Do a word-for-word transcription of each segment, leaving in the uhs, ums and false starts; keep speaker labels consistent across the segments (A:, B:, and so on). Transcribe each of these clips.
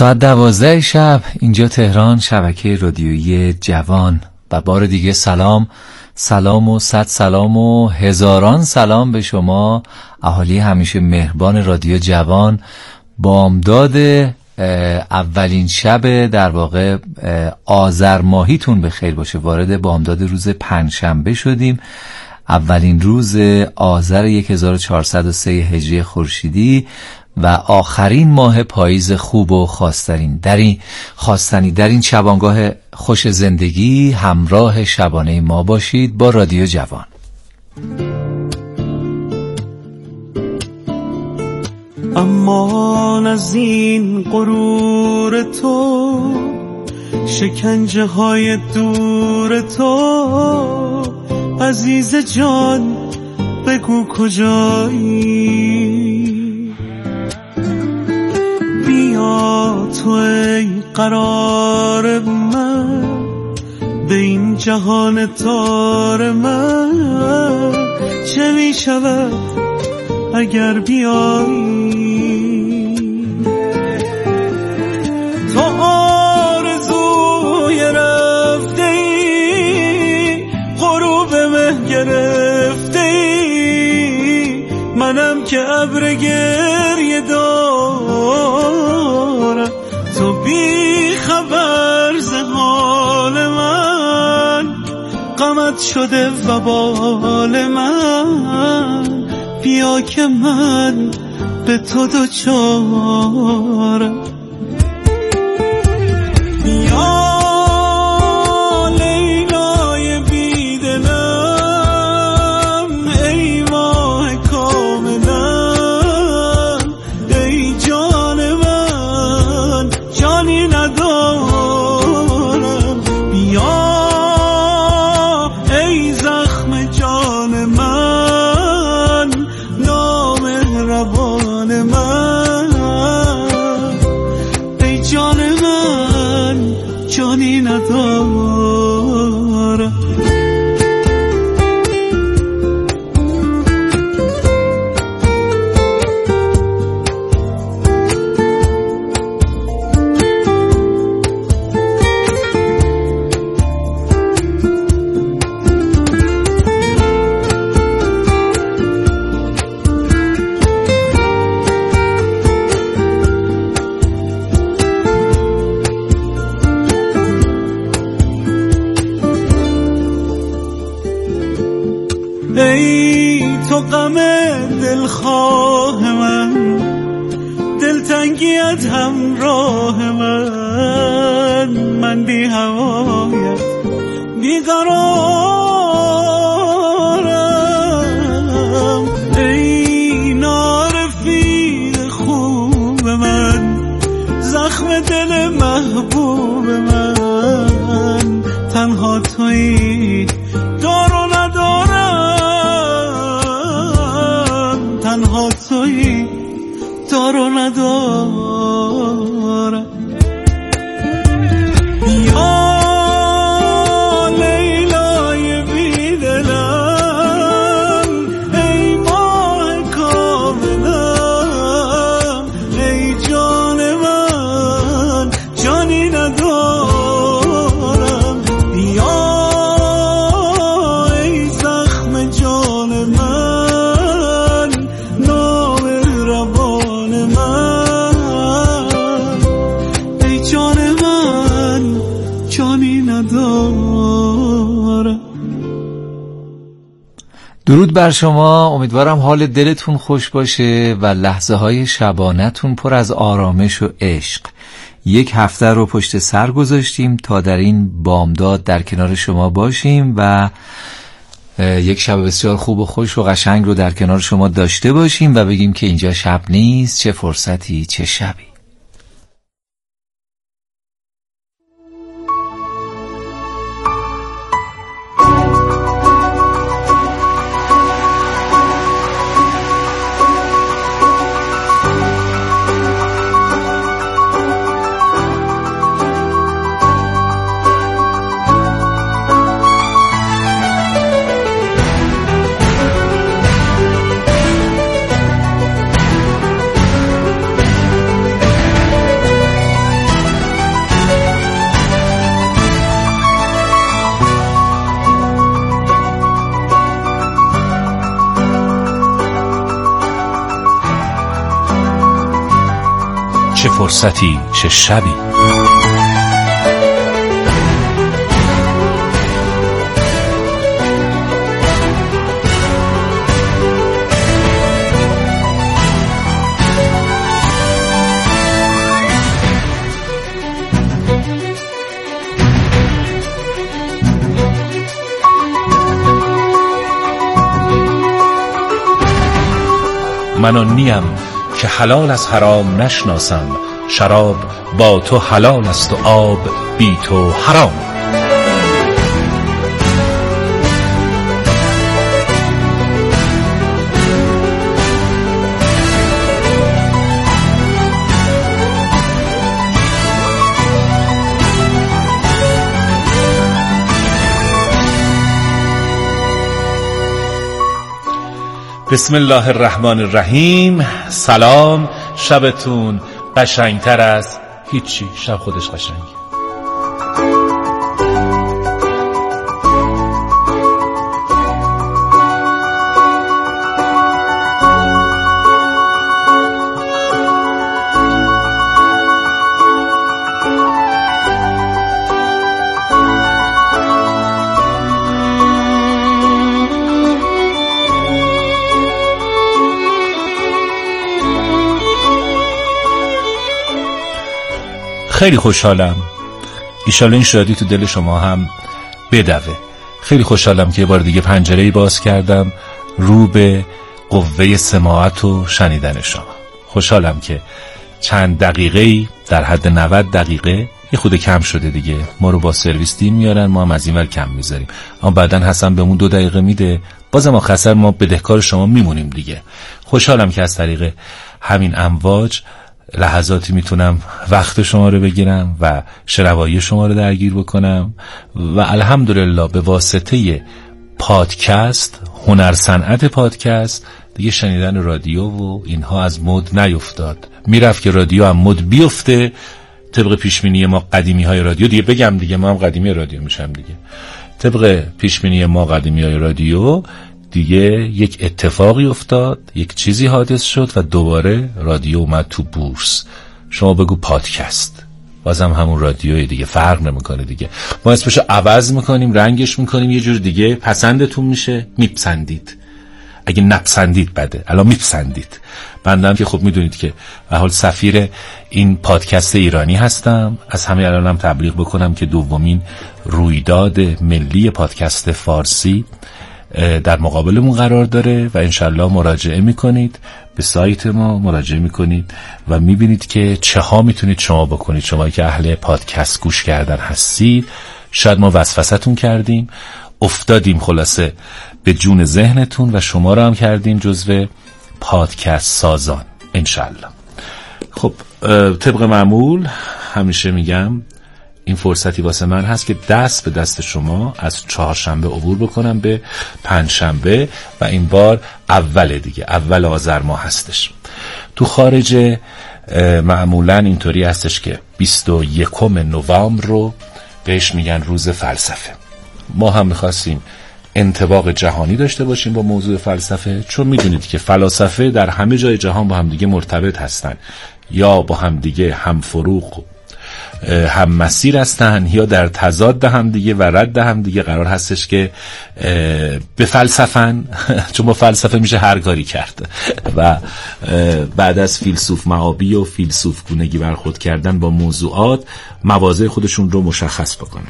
A: ساعت دوازده شب اینجا تهران، شبکه رادیویی جوان. و بار دیگه سلام سلام و صد سلام و هزاران سلام به شما اهالی همیشه مهربان رادیو جوان. بامداد اولین شب در واقع آذر ماهیتون به خیر باشه. وارد بامداد روز پنجشنبه شدیم، اولین روز آذر هزار و چهارصد و سه هجری خورشیدی و آخرین ماه پاییز خوب و خواستنی در این خواستنی در این شبانگاه خوش زندگی. همراه شبانه ما باشید با رادیو جوان.
B: امان از این غرور تو، شکنجه های دور تو، عزیز جان بگو کجایی؟ بیا تو ای قرار من، به این جهان تار من چه می شود اگر بیایی؟ تو آرزوی رفته ای، غروب مه گرفته ای، منم که ابر گریه دارم، تو بی خبر ز حال من، غمت شده وبال من، بیا که من به تو دوچارم. یا لیلای بیدلم، ای ماه کاملم، ای جان من جانی ندارم، بیا ای زخم جان من، نامهربان من، ای جان من جانی ندارم. ای تو غم دلخواه من، دلتنگیت همراه من، من بی هوایت بیقرارم، ای نارفیق خوب من، زخم دل محبوب من، تنها تویی دار و ندارم، تنها تویی دار و ندارم. یا لیلای بیدلم، ای ماه کاملم، ای جان من جانی ندارم، بیا ای زخم جان من، نامهربان من، ای جان من جانی ندارم.
A: درود بر شما، امیدوارم حال دلتون خوش باشه و لحظه های شبانتون پر از آرامش و عشق. یک هفته رو پشت سر گذاشتیم تا در این بامداد در کنار شما باشیم و یک شب بسیار خوب و خوش و قشنگ رو در کنار شما داشته باشیم و بگیم که اینجا شب نیست، چه فرصتی چه شبی. چه فرصتی چه شبی. من آن نیم که حلال از حرام نشناسم، شراب با تو حلال است و آب بی تو حرام. بسم الله الرحمن الرحیم. سلام، شبتون قشنگتر از هیچی. شب خودش قشنگه. خیلی خوشحالم، ایشالا این شادی تو دل شما هم بدوه. خیلی خوشحالم که یه بار دیگه پنجره‌ای باز کردم رو به قوه سماعت و شنیدن شما. خوشحالم که چند دقیقه‌ای در حد نود دقیقه، یه خود کم شده دیگه، ما رو با سرویس دین میارن، ما هم از این ور کم میذاریم، اما بعدن حسن بهمون دو دقیقه میده، بازم آخر ما بدهکار شما میمونیم دیگه. خوشحالم که از طریق همین امواج لحظاتی میتونم وقت شما رو بگیرم و شنوایی شما رو درگیر بکنم و الحمدلله به واسطه پادکست، هنر صنعت پادکست، دیگه شنیدن رادیو و اینها از مد نیفتاد. میرفت که رادیو هم مد بیفته طبق پیشبینی ما قدیمی های رادیو دیگه. بگم دیگه ما هم قدیمی رادیو میشم دیگه. طبق پیشبینی ما قدیمی های رادیو دیگه یک اتفاقی افتاد، یک چیزی حادث شد و دوباره رادیو اومد تو بورس. شما بگو پادکست، بازم همون رادیوی دیگه، فرق نمیکنه دیگه. ما اسمشو عوض میکنیم، رنگش میکنیم یه جور دیگه، پسندتون میشه، میپسندید. اگه نپسندید بده، الان میپسندید. بندم که خب میدونید که به حال سفیر این پادکست ایرانی هستم. از همه الانم تبلیغ بکنم که دومین رویداد ملی پادکست فارسی در مقابلمون قرار داره و انشالله مراجعه میکنید، به سایت ما مراجعه میکنید و میبینید که چه ها میتونید شما بکنید. شما که اهل پادکست گوش کردن هستید، شاید ما وسوسه‌تون کردیم، افتادیم خلاصه به جون ذهنتون و شما رو هم کردیم جزو پادکست سازان انشالله. خب طبق معمول همیشه میگم این فرصتی واسه من هست که دست به دست شما از چهارشنبه عبور بکنم به پنجشنبه و این بار اول دیگه، اول آذر ماه هستش. تو خارج معمولا اینطوری هستش که بیست و یکم نوامبر رو بهش میگن روز فلسفه. ما هم میخواستیم انطباق جهانی داشته باشیم با موضوع فلسفه، چون میدونید که فلاسفه در همه جای جهان با هم دیگه مرتبط هستن، یا با هم دیگه هم فروغ هم مسیر هستن یا در تضاد هم دیگه و رد هم دیگه قرار هستش که به فلسفن. چون با فلسفه میشه هر کاری کرد و بعد از فیلسوف معابی و فیلسوف گونگی برخورد کردن با موضوعات مواضع خودشون رو مشخص بکنن.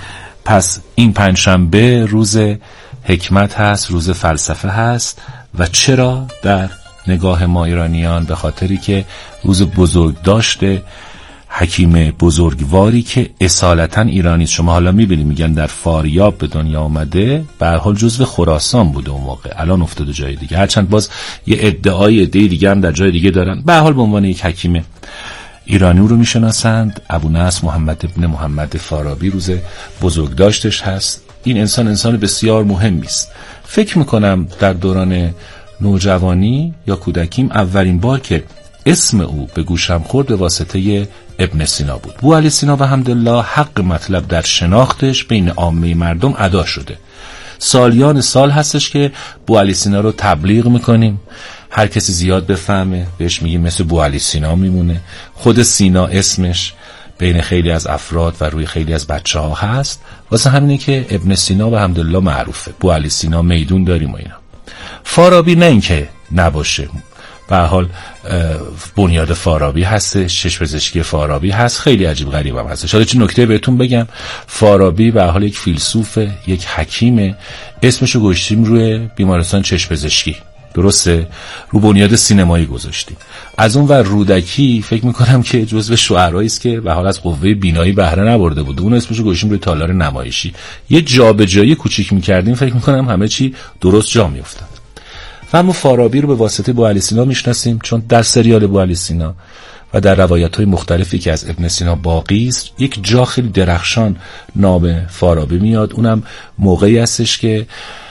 A: پس این پنجشنبه روز حکمت هست، روز فلسفه هست. و چرا در نگاه ما ایرانیان؟ به خاطری که روز بزرگ داشته حکیم بزرگواری که اصالتا ایرانی، شما حالا میبینید میگن در فاریاب به دنیا آمده، به هر حال جزو خراسان بوده اون موقع، الان افتاده جای دیگه، هرچند باز یه ادعای ادعای دیگه هم در جای دیگه دارن. به هر حال به عنوان یک حکیم ایرانی رو میشناسند. ابونصر محمد ابن محمد فارابی روز بزرگ داشتش هست. این انسان انسان بسیار مهمی است. فکر میکنم در دوران نوجوانی یا کودکیم اولین بار که اسم او به گوشم خورد به واسطه ابن سینا بود. بو علی سینا و حمدالله حق مطلب در شناختش بین عامه مردم ادا شده. سالیان سال هستش که بو علی سینا رو تبلیغ میکنیم
C: هر کسی زیاد بفهمه بهش میگیم مثل بوعلی سینا میمونه. خود سینا اسمش بین خیلی از افراد و روی خیلی از بچه ها هست، واسه همینه که ابن سینا به حمدالله معروفه. بوعلی سینا میدون داریم و اینا. فارابی نه اینکه نباشه، به هر حال بنیاد فارابی هستش، چشم پزشکی فارابی هست، خیلی عجیب غریب هم هستش. حالا چه نکته بهتون بگم، فارابی به هر حال یک فیلسوفه، یک حکیمه، اسمشو گذاشتیم روی بیمارستان چشم پزشکی، درسته؟ رو بنیاد سینمایی گذاشتیم. از اون ور رودکی فکر میکنم که جزو شعرایی است که به حال از قوه بینایی بهره نبرده بود، اون اسمشو گذاشتیم روی تالار نمایشی. یه جابجایی کوچیک میکردیم، فکر میکنم همه چی درست جا میافتاد. و ما فارابی رو به واسطه بوعلی سینا میشناسیم، چون در سریال بوعلی سینا و در روایت‌های مختلفی که از ابن سینا باقی است، یک جا خیلی درخشان نام فارابی میاد. اونم موقعی هستش که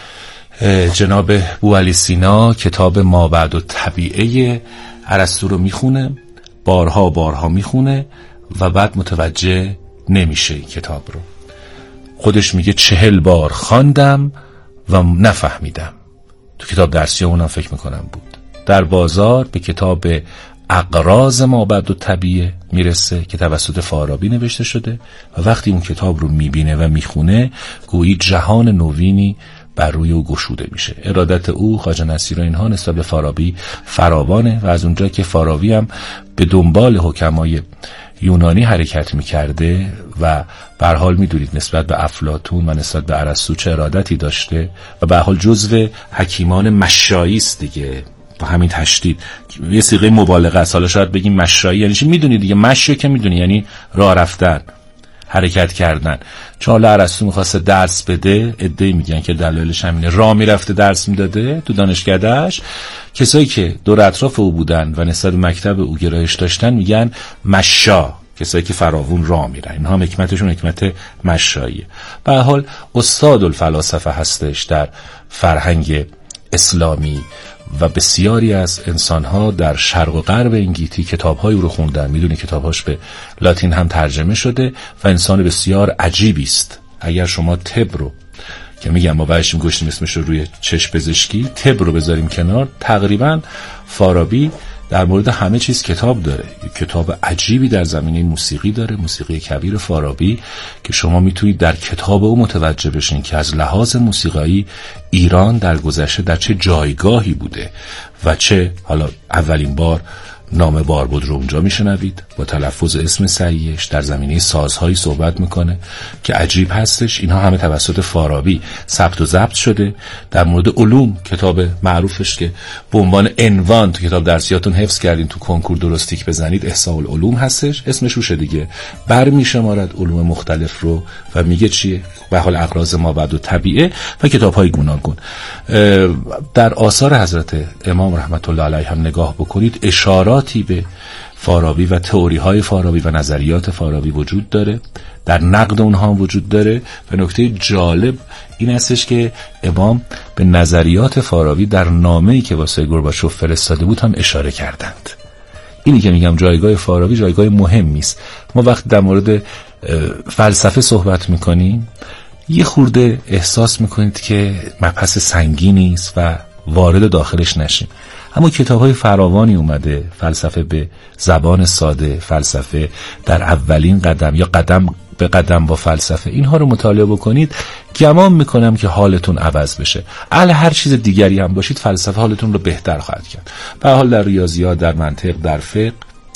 C: جناب بوعلی سینا کتاب ما بعد الطبیعه ارسطو رو میخونه، بارها بارها میخونه و بعد متوجه نمیشه این کتاب رو. خودش میگه چهل بار خواندم و نفهمیدم. تو کتاب درسی اونم فکر میکنم بود. در بازار به کتاب اقراض ما بعد الطبیعه میرسه که توسط فارابی نوشته شده و وقتی اون کتاب رو میبینه و میخونه گویی جهان نوینی بر روی او گشوده میشه. ارادت او خواجه نصیر و اینها نسبت به فارابی فراوانه و از اونجا که فارابی هم به دنبال حکمای یونانی حرکت میکرده و به هر حال میدونید نسبت به افلاطون و نسبت به ارسطو چه ارادتی داشته و به هر حال جزو حکیمان مشایی است دیگه، با همین تشدید یه صیغه مبالغه است. حالا شاید بگیم مشایی یعنی چی؟ میدونید دیگه، مشی که میدونی یعنی راه رفتن، حرکت کردن. چون حالا ارسطو میخواسته درس بده، عده‌ای میگن که دلایلش همینه، راه میرفته درس میداده تو دانشکده‌اش. کسایی که دور اطراف او بودن و نسبت به مکتب او گرایش داشتن میگن مشا، کسایی که فراوون راه میرن. اینها هم حکمتشون حکمت مشاییه. به هر حال استاد الفلاسفه هستش در فرهنگ اسلامی و بسیاری از انسانها در شرق و غرب این گیتی کتاب‌های او رو خوندن. میدونی کتاب‌هاش به لاتین هم ترجمه شده و انسان بسیار عجیبی است. اگر شما طب رو که میگم ما بعدش میگوشتیم اسمش رو روی چشم پزشکی، طب رو بذاریم کنار، تقریبا فارابی در مورد همه چیز کتاب داره. کتاب عجیبی در زمینه موسیقی داره، موسیقی کبیر فارابی، که شما میتونید در کتاب او متوجه بشین که از لحاظ موسیقایی ایران در گذشته در چه جایگاهی بوده و چه حالا اولین بار نام باربد رو اونجا میشنوید با تلفظ اسم صحیحش، در زمینه سازهایی صحبت میکنه که عجیب هستش. اینها همه توسط فارابی ثبت و ضبط شده. در مورد علوم کتاب معروفش که به عنوان عنوان تو کتاب درسیاتون حفظ کردین، تو کنکور درستیک بزنید، احصاء العلوم هستش، اسمش روشه دیگه. برمیشمارد علوم مختلف رو و میگه چیه؟ به حال اقراض ما بعد الطبیعه و کتاب‌های گوناگون. در آثار حضرت امام رحمت الله علیه هم نگاه بکنید، اشاراتی به فارابی و تئوری‌های فارابی و نظریات فارابی وجود داره، در نقد اونها هم وجود داره. و نکته جالب این هستش که امام به نظریات فارابی در نامه‌ای که واسه گورباچوف فرستاده بود هم اشاره کردند. اینی که میگم جایگاه فارابی جایگاه مهمی است. ما وقتی در مورد فلسفه صحبت میکنیم یه خورده احساس میکنید که مبحث سنگینی است و وارد داخلش نشیم، اما کتاب‌های فراوانی اومده، فلسفه به زبان ساده، فلسفه در اولین قدم یا قدم به قدم با فلسفه، اینها رو مطالعه بکنید، گمان میکنم که حالتون عوض بشه. اهل هر چیز دیگری هم باشید، فلسفه حالتون رو بهتر خواهد کرد. به هر حال در ریاضیات، در منطق، در فقه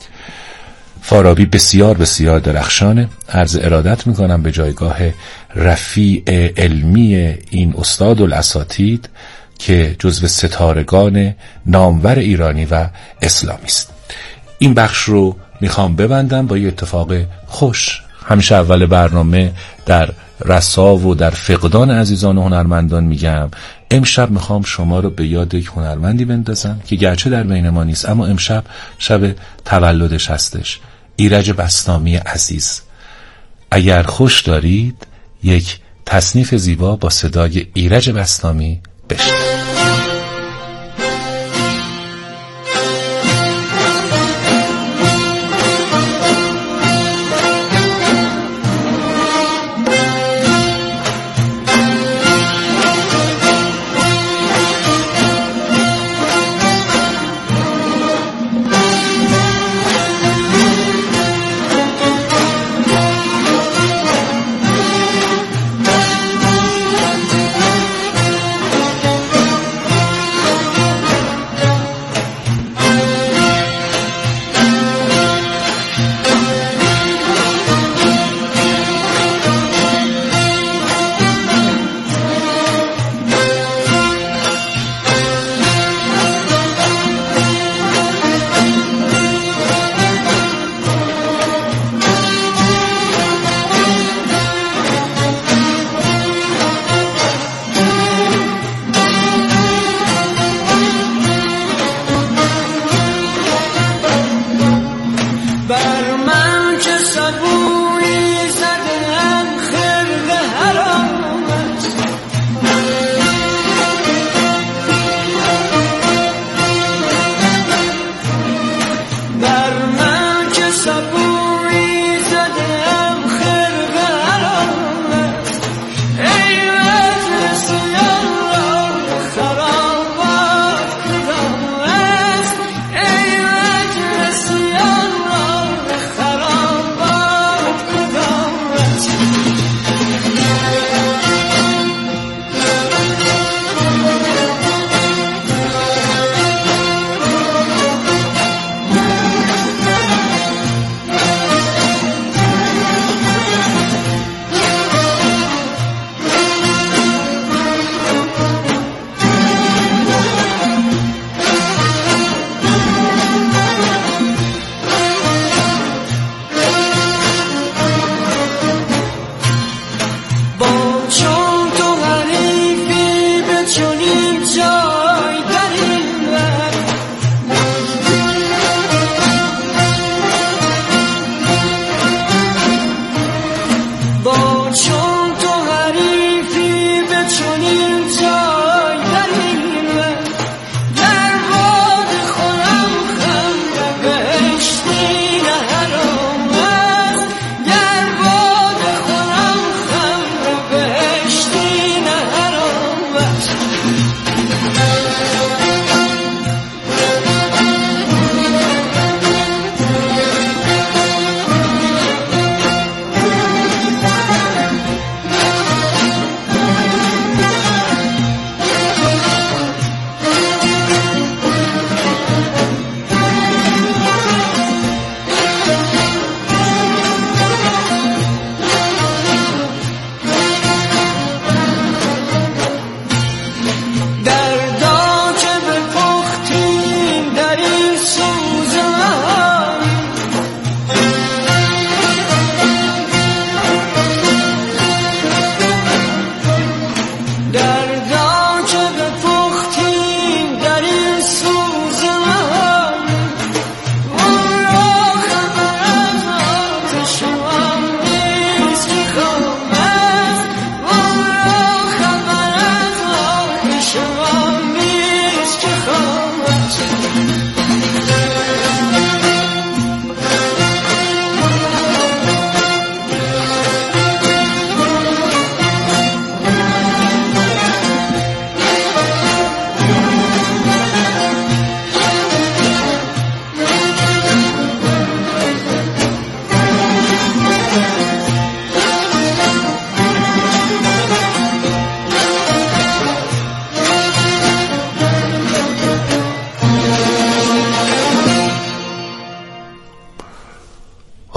C: فارابی بسیار بسیار درخشانه. عرض ارادت میکنم به جایگاه رفیع علمی این استاد الاساتید که جزو ستارگان نامور ایرانی و اسلامی است. این بخش رو میخوام ببندم با یه اتفاق خوش. همیشه اول برنامه در رسا و در فقدان عزیزان و هنرمندان میگم، امشب میخوام شما رو به یاد یک هنرمندی بندازم که گرچه در بین ما نیست اما امشب شب تولدش هستش. ایرج بسطامی عزیز، اگر خوش دارید یک تصنیف زیبا با صدای ایرج بسطامی بشنوید.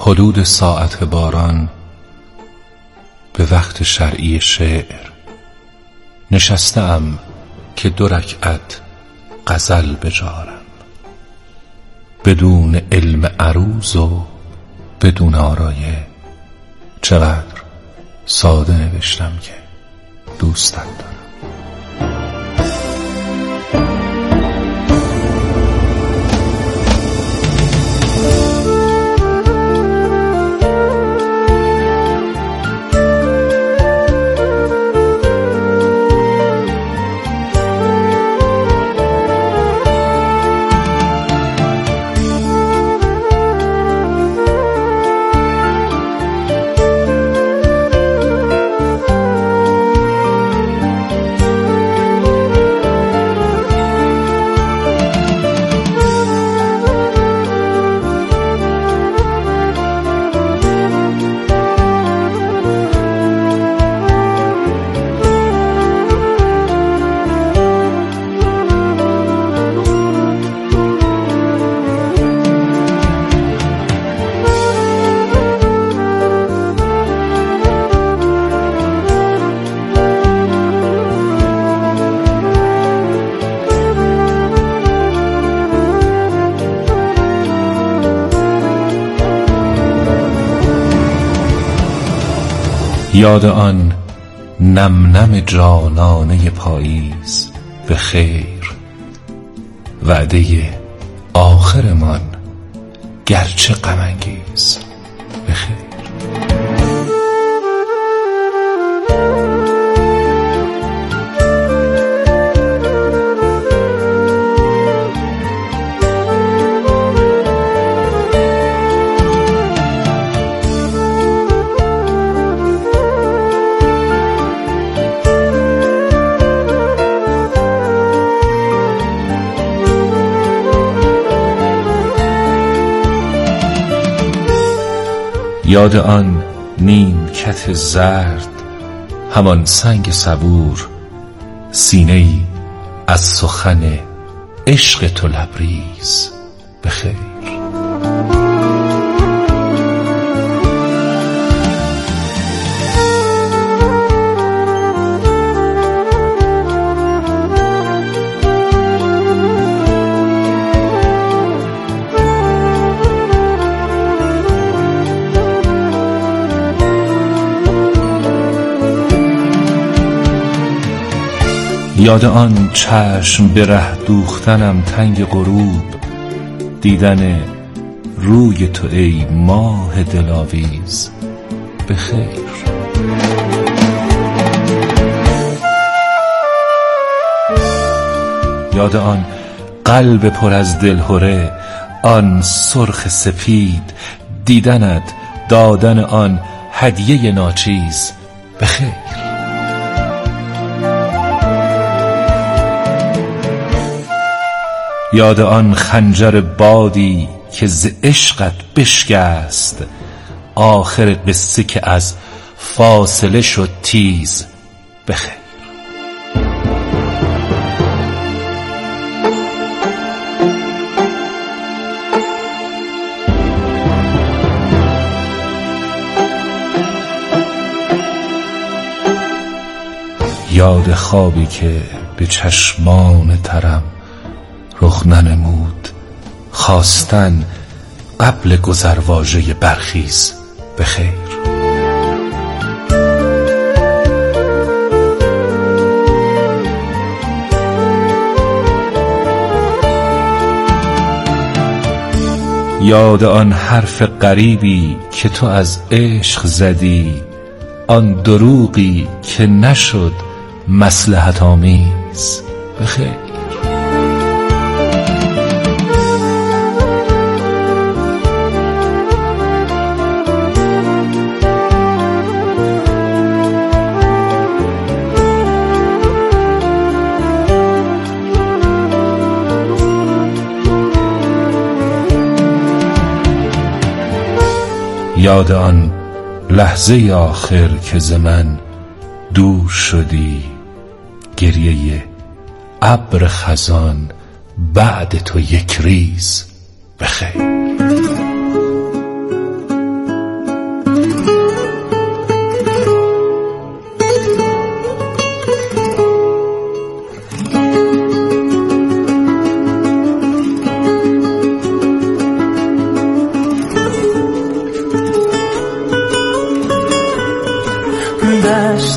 C: حدود ساعت باران به وقت شرعی شعر نشستم که دو رکعت غزل بجارم، بدون علم عروض و بدون آرایه. چقدر ساده نوشتم که دوستت دارم. یاد آن نم نم جانانه پاییز به خیر، وعده آخرمان گرچه غم انگیز به خیر. یاد آن نیمکت زرد، همان سنگ صبور، سینه‌ای از سخن عشق تو لبریز به خیر. یاد آن چشم به ره دوختنم تنگ غروب، دیدن روی تو ای ماه دلاویز به خیر. یاد آن قلب پر از دلهره، آن سرخ سپید، دیدنت دادن آن هدیه ناچیز به خیر. یاد آن خنجر بادی که ز عشقت بشکست، آخر قصه که از فاصله شد تیز به خیر. یاد خوابی که به چشمان ترم رخ ننمود، خواستن قبل گذر واژه برخیز به خیر. یاد آن حرف غریبی که تو از عشق زدی، آن دروغی که نشد مصلحت آمیز به خیر. یاد آن لحظه آخر که ز من دور شدی، گریه ابر خزان بعد تو یک ریز به خیر.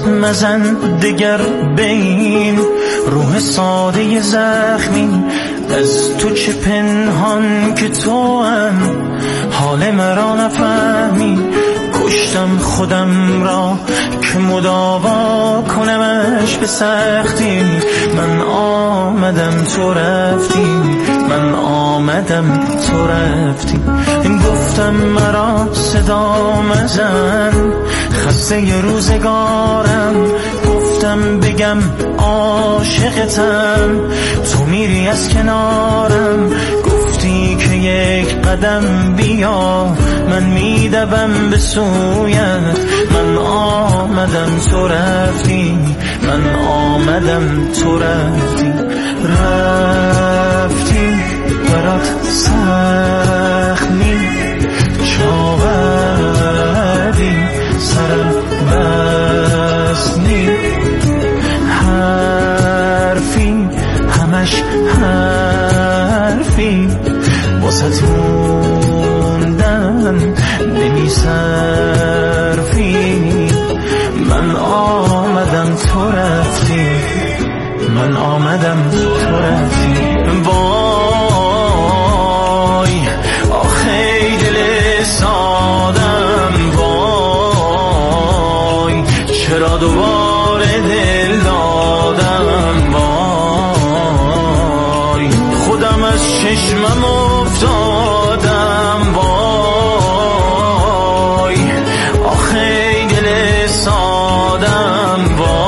D: مزن دگر به این روح ساده زخمی. از تو چه پنهان که تو هم حال مرا نفهمی. کشتم خودم را که مداوا کنمش به سختی. من آمدم تو رفتی، من آمدم تو رفتی. گفتم مرا صدا مزن، خسته ی روزگارم. گفتم بگم عاشقتم، تو میری از کنارم. گفتی که یک قدم بیا، من میدوم به سویت. من آمدم تو رفتی، من آمدم تو رفتی. رفتی برات سخمی، چاوردی سرم بسنی. حرفی همش حرفی، واسه موندن نمیصرفی. من آمدم تو رفتی، من آمدم تو رفتی. وای آخه دل سادم، وای چرا دوباره دل دادم. وای خودم از چشمم افتادم. وای آخه دل سادم،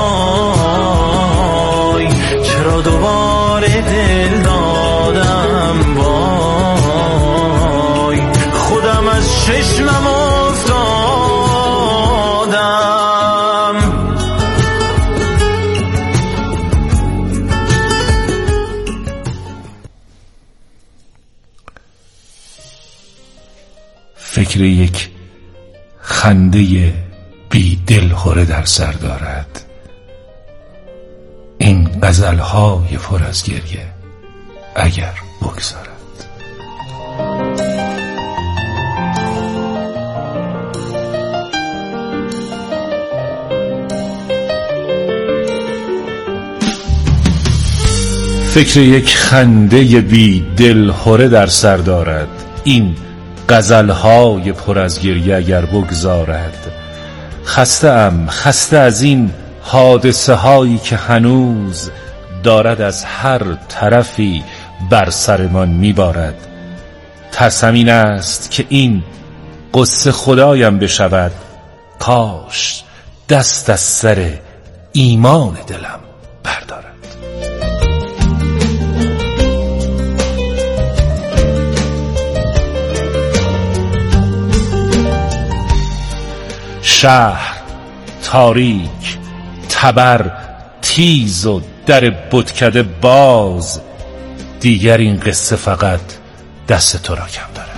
D: وای چرا دوباره دل دادم. وای خودم از چشمم افتادم.
C: فکر یک خنده بی دلخوره در سر دارد این غزل‌های پر از گریه اگر بگذارد. فکر یک خنده بی دلخوره در سر دارد این غزل‌های پر از گریه اگر بگذارد. خسته ام، خسته از این حادثه هایی که هنوز دارد از هر طرفی بر سرمان میبارد. ترسم این است که این قصه خدایم بشود، کاش دست از سر ایمان دلم بردارد. شهر تاریک، تبر تیز و در بتکده باز، دیگر این قصه فقط دست تو را کم دارد.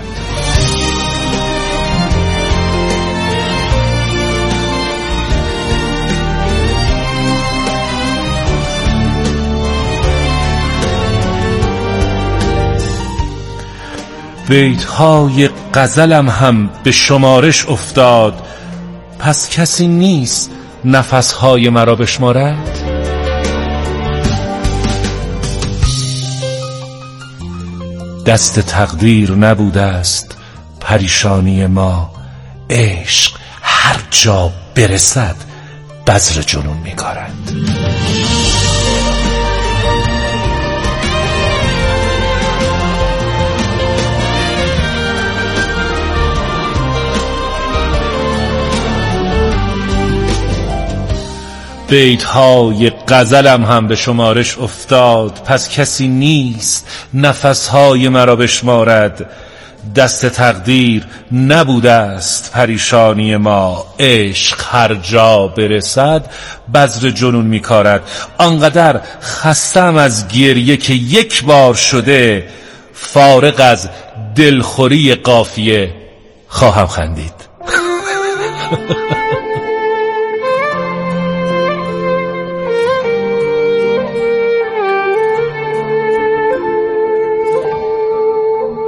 C: بیت‌های غزلم هم به شمارش افتاد، پس کسی نیست نفس‌های مرا بشمارد. دست تقدیر نبوده است پریشانی ما، عشق هر جا برسد بذر جنون می‌کارد. بیت‌های غزلم هم به شمارش افتاد، پس کسی نیست نفس‌های مرا بشمارد. دست تقدیر نبوده است پریشانی ما، عشق هر جا برسد بذر جنون می‌کارد. آنقدر خستم از گریه که یک بار شده، فارغ از دلخوری قافیه خواهم خندید.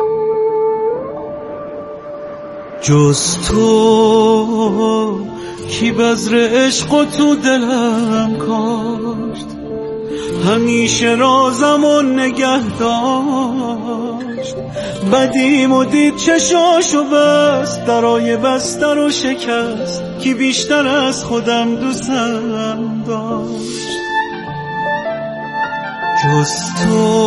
B: جز تو کی بذر عشق و تو دلم کاشت، همیشه رازم و نگه داشت. بدیم و دید چشاشو بست، درای بستر و شکست، کی بیشتر از خودم دوستم داشت جز تو.